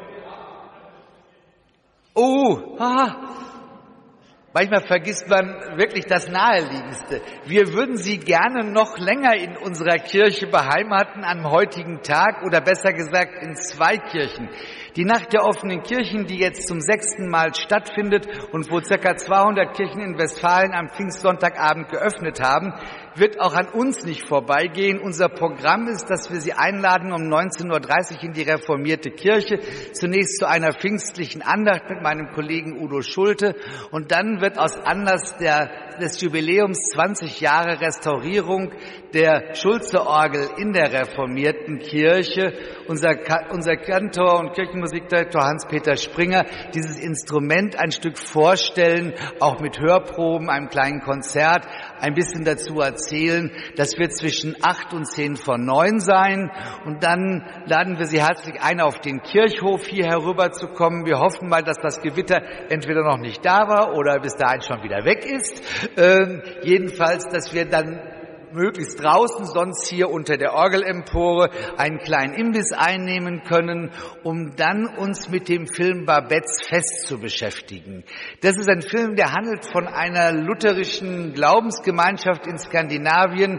manchmal vergisst man wirklich das Naheliegendste. Wir würden Sie gerne noch länger in unserer Kirche beheimaten am heutigen Tag oder besser gesagt in 2 Kirchen. Die Nacht der offenen Kirchen, die jetzt zum 6. Mal stattfindet und wo ca. 200 Kirchen in Westfalen am Pfingstsonntagabend geöffnet haben, wird auch an uns nicht vorbeigehen. Unser Programm ist, dass wir Sie einladen um 19:30 Uhr in die reformierte Kirche, zunächst zu einer pfingstlichen Andacht mit meinem Kollegen Udo Schulte, und dann wird aus Anlass des Jubiläums 20 Jahre Restaurierung der Schulze-Orgel in der reformierten Kirche unser Kantor und Kirchenmusikdirektor Hans-Peter Springer dieses Instrument ein Stück vorstellen, auch mit Hörproben, einem kleinen Konzert, ein bisschen dazu erzählen. Das wird zwischen 8 und 10 vor 9 sein. Und dann laden wir Sie herzlich ein, auf den Kirchhof hier herüberzukommen. Wir hoffen mal, dass das Gewitter entweder noch nicht da war oder bis dahin schon wieder weg ist. Jedenfalls, dass wir dann möglichst draußen, sonst hier unter der Orgelempore einen kleinen Imbiss einnehmen können, um dann uns mit dem Film Babettes Fest zu beschäftigen. Das ist ein Film, der handelt von einer lutherischen Glaubensgemeinschaft in Skandinavien,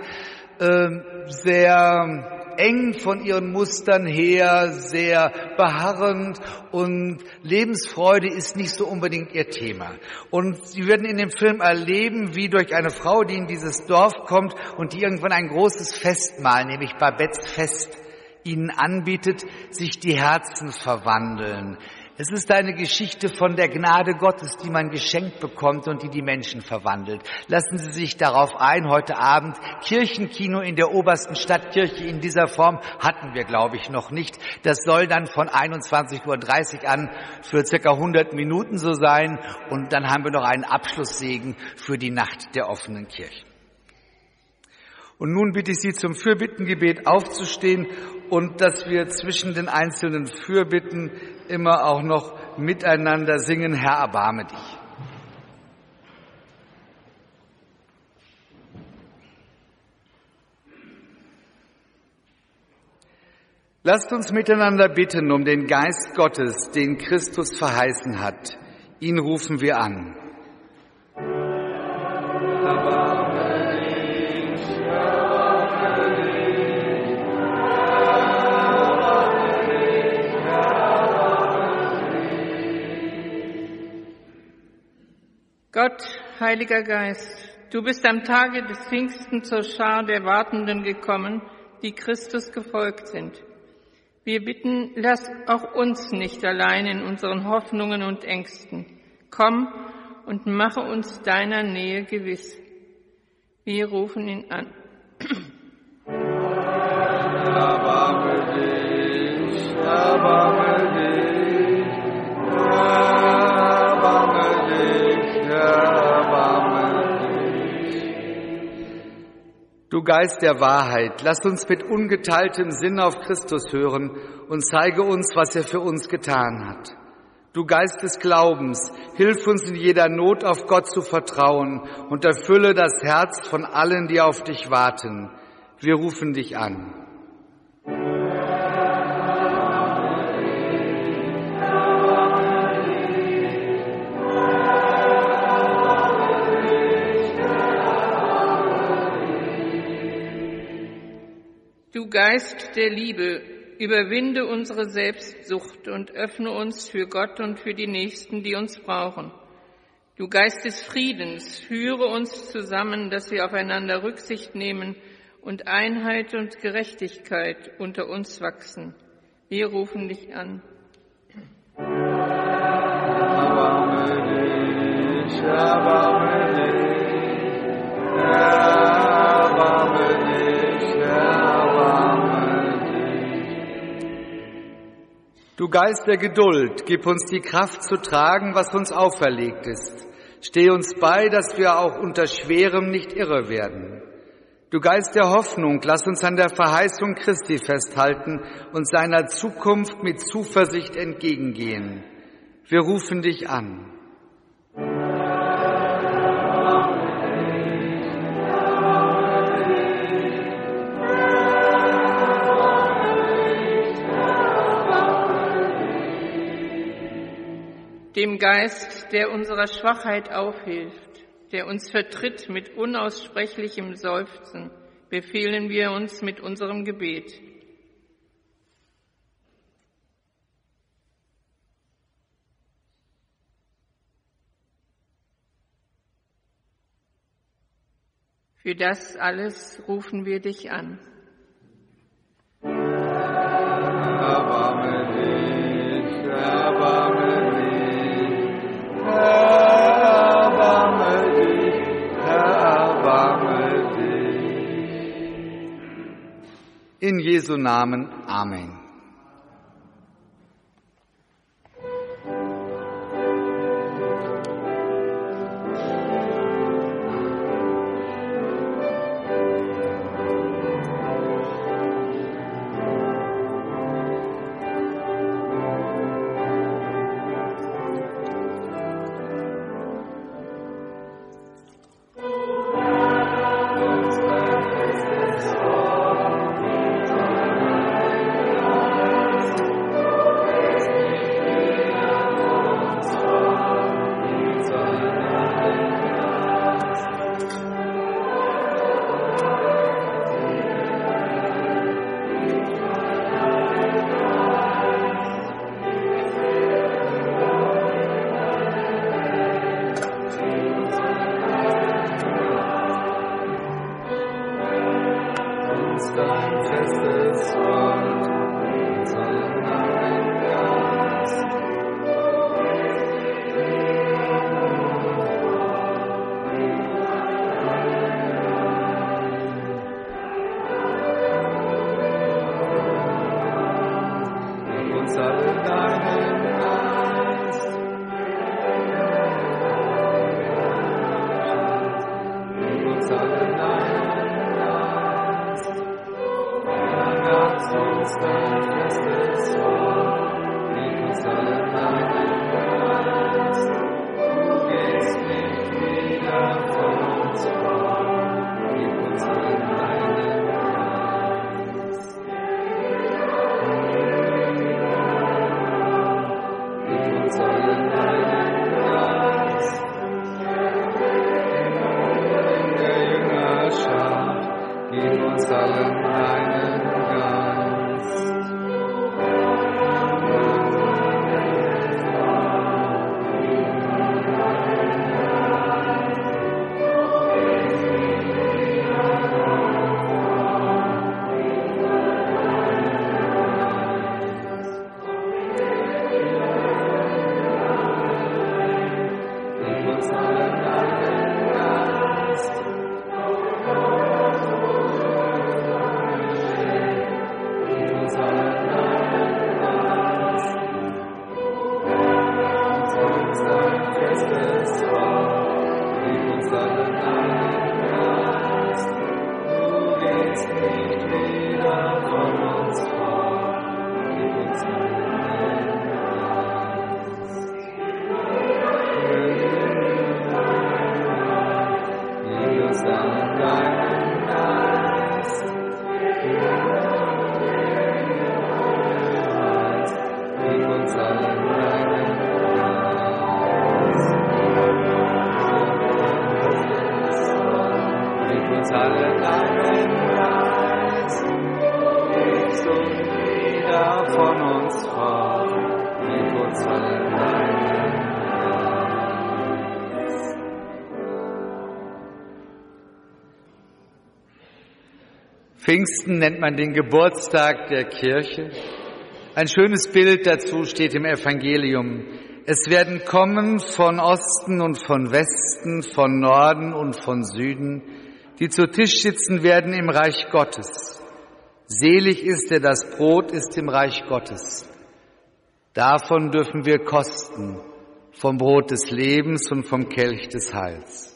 sehr eng von ihren Mustern her, sehr beharrend, und Lebensfreude ist nicht so unbedingt ihr Thema. Und Sie werden in dem Film erleben, wie durch eine Frau, die in dieses Dorf kommt und die irgendwann ein großes Festmahl, nämlich Babettes Fest, ihnen anbietet, sich die Herzen verwandeln. Es ist eine Geschichte von der Gnade Gottes, die man geschenkt bekommt und die die Menschen verwandelt. Lassen Sie sich darauf ein, heute Abend Kirchenkino in der obersten Stadtkirche in dieser Form hatten wir, glaube ich, noch nicht. Das soll dann von 21:30 Uhr an für circa 100 Minuten so sein. Und dann haben wir noch einen Abschlusssegen für die Nacht der offenen Kirchen. Und nun bitte ich Sie zum Fürbittengebet aufzustehen und dass wir zwischen den einzelnen Fürbitten immer auch noch miteinander singen, Herr, erbarme dich. Lasst uns miteinander bitten um den Geist Gottes, den Christus verheißen hat. Ihn rufen wir an. Gott, Heiliger Geist, du bist am Tage des Pfingsten zur Schar der Wartenden gekommen, die Christus gefolgt sind. Wir bitten, lass auch uns nicht allein in unseren Hoffnungen und Ängsten. Komm und mache uns deiner Nähe gewiss. Wir rufen ihn an. Erbarme dich, erbarme dich, erbarme dich, erbarme dich. Du Geist der Wahrheit, lass uns mit ungeteiltem Sinn auf Christus hören und zeige uns, was er für uns getan hat. Du Geist des Glaubens, hilf uns in jeder Not auf Gott zu vertrauen und erfülle das Herz von allen, die auf dich warten. Wir rufen dich an. Du Geist der Liebe, überwinde unsere Selbstsucht und öffne uns für Gott und für die Nächsten, die uns brauchen. Du Geist des Friedens, führe uns zusammen, dass wir aufeinander Rücksicht nehmen und Einheit und Gerechtigkeit unter uns wachsen. Wir rufen dich an. Erbarme dich, erbarme dich, erbarme dich, erbarme dich. Du Geist der Geduld, gib uns die Kraft zu tragen, was uns auferlegt ist. Steh uns bei, dass wir auch unter Schwerem nicht irre werden. Du Geist der Hoffnung, lass uns an der Verheißung Christi festhalten und seiner Zukunft mit Zuversicht entgegengehen. Wir rufen dich an. Dem Geist, der unserer Schwachheit aufhilft, der uns vertritt mit unaussprechlichem Seufzen, befehlen wir uns mit unserem Gebet. Für das alles rufen wir dich an. Erbarme dich, erbarme dich, erbarme dich, erbarme dich. In Jesu Namen, Amen. Pfingsten nennt man den Geburtstag der Kirche. Ein schönes Bild dazu steht im Evangelium. Es werden kommen von Osten und von Westen, von Norden und von Süden, die zu Tisch sitzen werden im Reich Gottes. Selig ist, der das Brot isst im Reich Gottes. Davon dürfen wir kosten, vom Brot des Lebens und vom Kelch des Heils.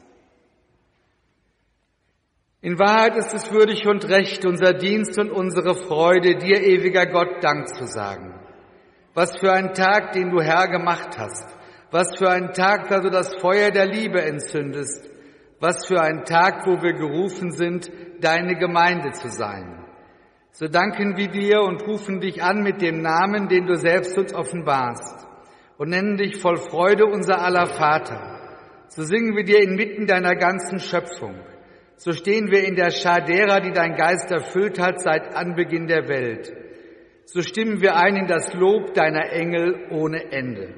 In Wahrheit ist es würdig und recht, unser Dienst und unsere Freude, dir, ewiger Gott, Dank zu sagen. Was für ein Tag, den du, Herr, gemacht hast. Was für ein Tag, da du das Feuer der Liebe entzündest. Was für ein Tag, wo wir gerufen sind, deine Gemeinde zu sein. So danken wir dir und rufen dich an mit dem Namen, den du selbst uns offenbarst, und nennen dich voll Freude unser aller Vater. So singen wir dir inmitten deiner ganzen Schöpfung. So stehen wir in der Schar derer, die dein Geist erfüllt hat seit Anbeginn der Welt. So stimmen wir ein in das Lob deiner Engel ohne Ende.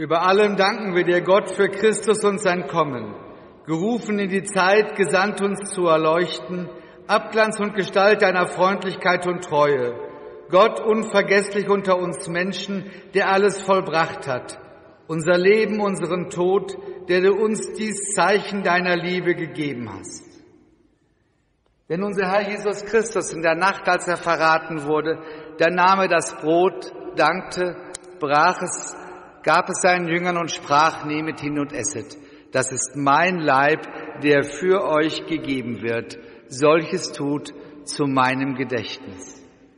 Über allem danken wir dir, Gott, für Christus und sein Kommen. Gerufen in die Zeit, gesandt uns zu erleuchten, Abglanz und Gestalt deiner Freundlichkeit und Treue. Gott unvergesslich unter uns Menschen, der alles vollbracht hat. Unser Leben, unseren Tod, der du uns dies Zeichen deiner Liebe gegeben hast. Denn unser Herr Jesus Christus in der Nacht, als er verraten wurde, da nahm er das Brot, dankte, brach es, gab es seinen Jüngern und sprach, nehmet hin und esset. Das ist mein Leib, der für euch gegeben wird. Solches tut zu meinem Gedächtnis.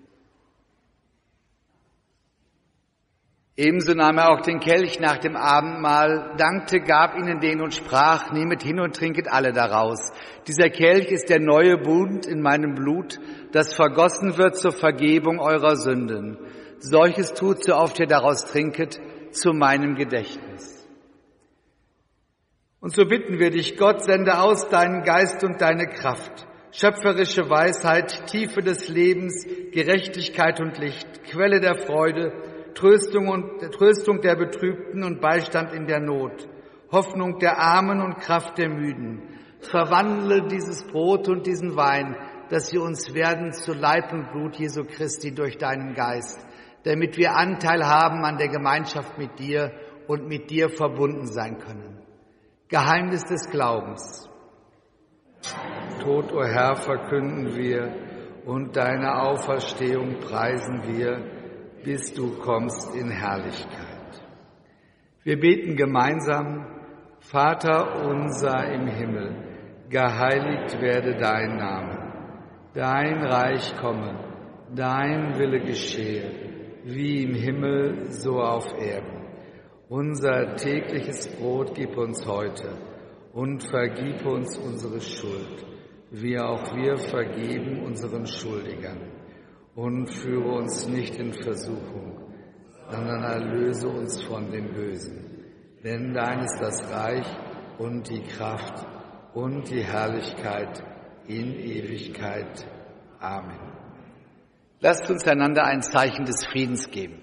Ebenso nahm er auch den Kelch nach dem Abendmahl, dankte, gab ihnen den und sprach, nehmet hin und trinket alle daraus. Dieser Kelch ist der neue Bund in meinem Blut, das vergossen wird zur Vergebung eurer Sünden. Solches tut, so oft ihr daraus trinket, zu meinem Gedächtnis. Und so bitten wir dich, Gott, sende aus deinen Geist und deine Kraft, schöpferische Weisheit, Tiefe des Lebens, Gerechtigkeit und Licht, Quelle der Freude, Tröstung der Betrübten und Beistand in der Not, Hoffnung der Armen und Kraft der Müden. Verwandle dieses Brot und diesen Wein, dass sie uns werden zu Leib und Blut Jesu Christi durch deinen Geist, damit wir Anteil haben an der Gemeinschaft mit dir und mit dir verbunden sein können. Geheimnis des Glaubens. Tod, o Herr, verkünden wir und deine Auferstehung preisen wir, bis du kommst in Herrlichkeit. Wir beten gemeinsam, Vater unser im Himmel, geheiligt werde dein Name, dein Reich komme, dein Wille geschehe, wie im Himmel, so auf Erden. Unser tägliches Brot gib uns heute und vergib uns unsere Schuld, wie auch wir vergeben unseren Schuldigern. Und führe uns nicht in Versuchung, sondern erlöse uns von dem Bösen. Denn dein ist das Reich und die Kraft und die Herrlichkeit in Ewigkeit. Amen. Lasst uns einander ein Zeichen des Friedens geben.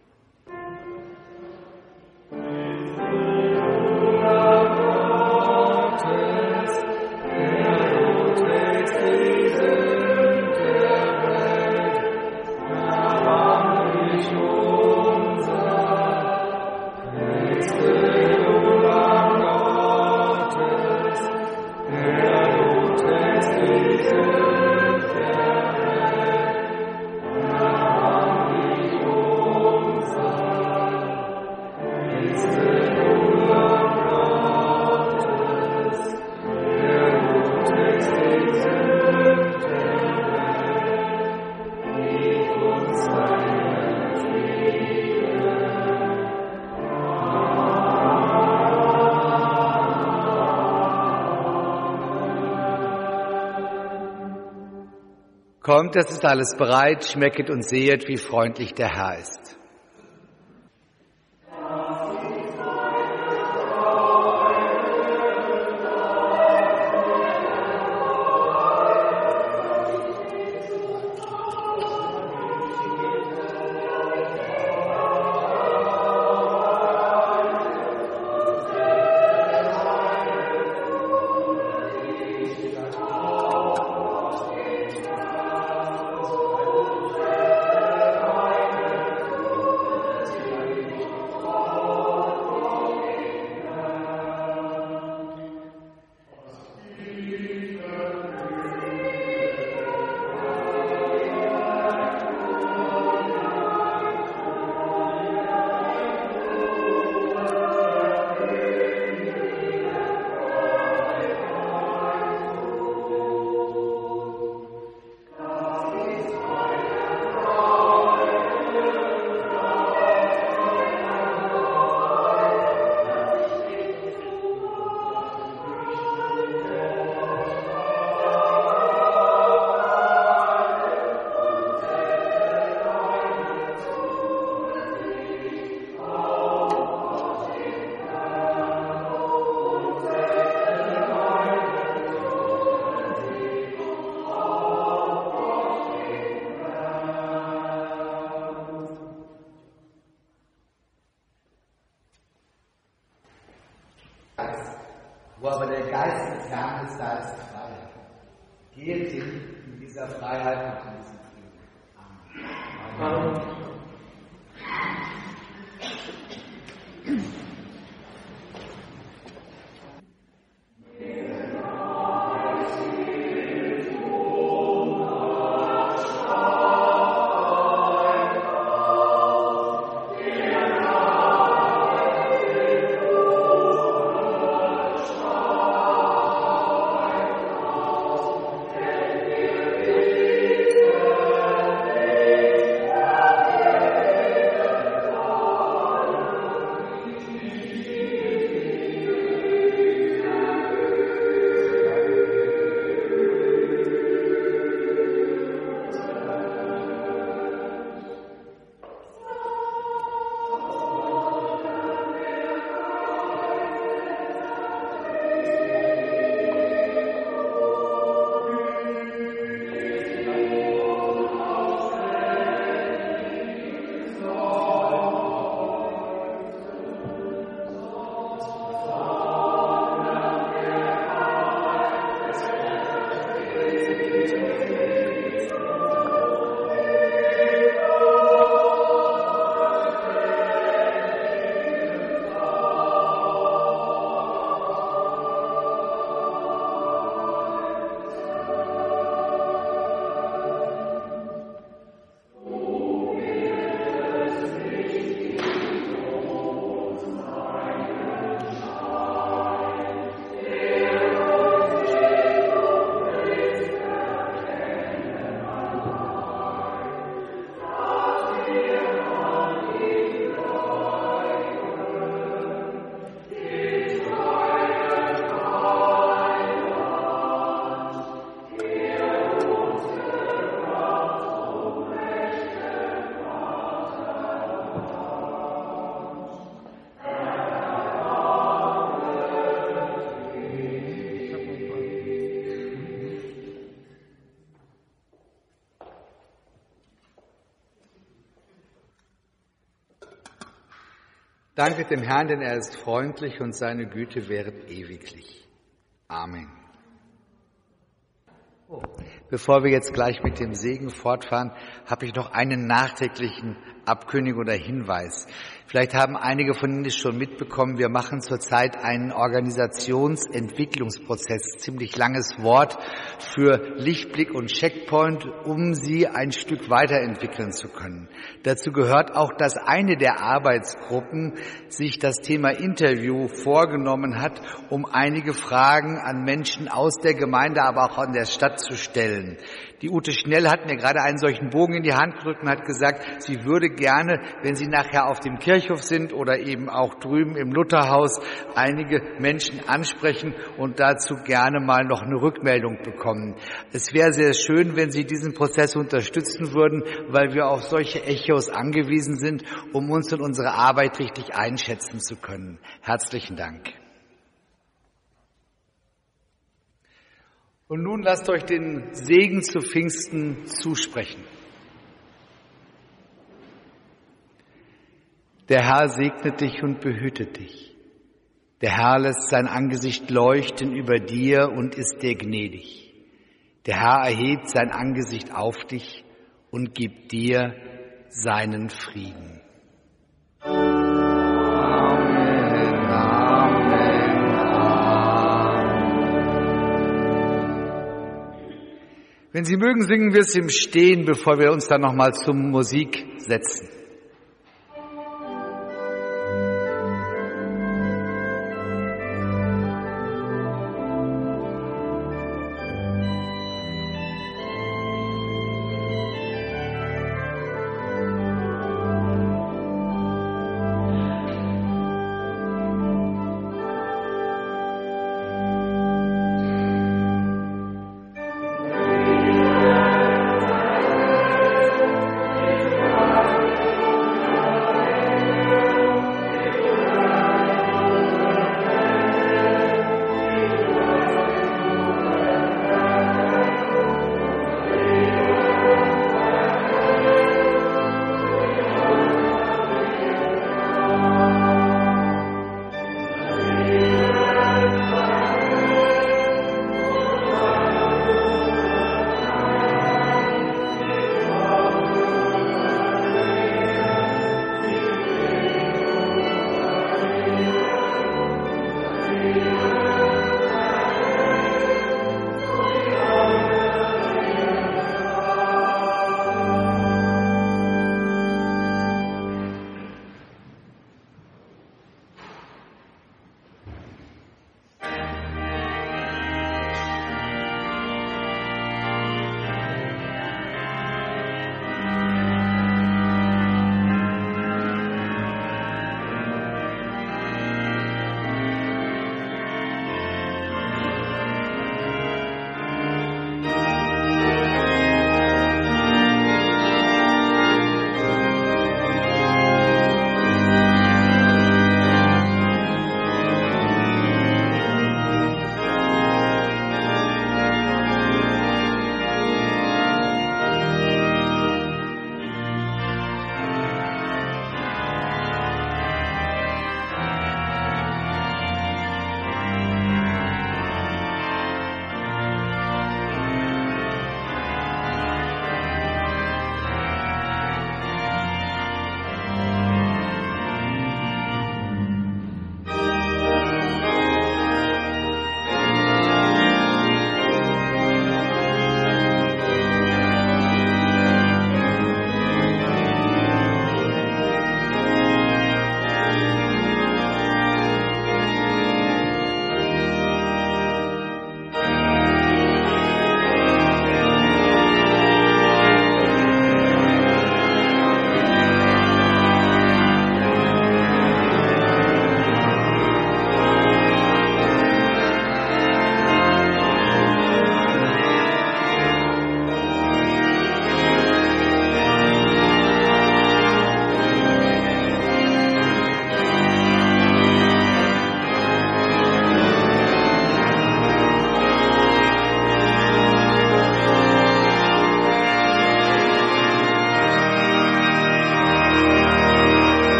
Kommt, es ist alles bereit, schmecket und sehet, wie freundlich der Herr ist. dieser Freiheit und in diesem Frieden. Amen. Amen. Danket dem Herrn, denn er ist freundlich und seine Güte währet ewiglich. Amen. Bevor wir jetzt gleich mit dem Segen fortfahren, habe ich noch einen nachträglichen Abkündigung oder Hinweis. Vielleicht haben einige von Ihnen es schon mitbekommen, wir machen zurzeit einen Organisationsentwicklungsprozess, ziemlich langes Wort für Lichtblick und Checkpoint, um sie ein Stück weiterentwickeln zu können. Dazu gehört auch, dass eine der Arbeitsgruppen sich das Thema Interview vorgenommen hat, um einige Fragen an Menschen aus der Gemeinde, aber auch an der Stadt zu stellen. Die Ute Schnell hat mir gerade einen solchen Bogen in die Hand gedrückt und hat gesagt, sie würde gerne, wenn sie nachher auf dem Kirchhof sind oder eben auch drüben im Lutherhaus, einige Menschen ansprechen und dazu gerne mal noch eine Rückmeldung bekommen. Es wäre sehr schön, wenn Sie diesen Prozess unterstützen würden, weil wir auf solche Echos angewiesen sind, um uns und unsere Arbeit richtig einschätzen zu können. Herzlichen Dank. Und nun lasst euch den Segen zu Pfingsten zusprechen. Der Herr segnet dich und behütet dich. Der Herr lässt sein Angesicht leuchten über dir und ist dir gnädig. Der Herr erhebt sein Angesicht auf dich und gibt dir seinen Frieden. Wenn Sie mögen, singen wir es im Stehen, bevor wir uns dann nochmal zur Musik setzen.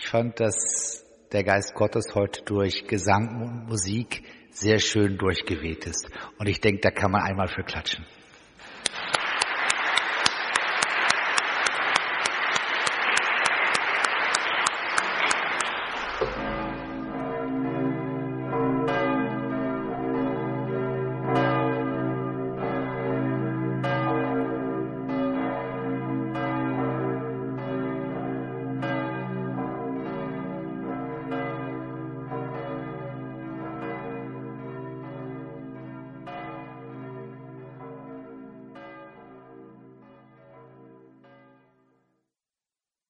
fand, dass der Geist Gottes heute durch Gesang und Musik sehr schön durchgeweht ist. Und ich denke, da kann man einmal für klatschen.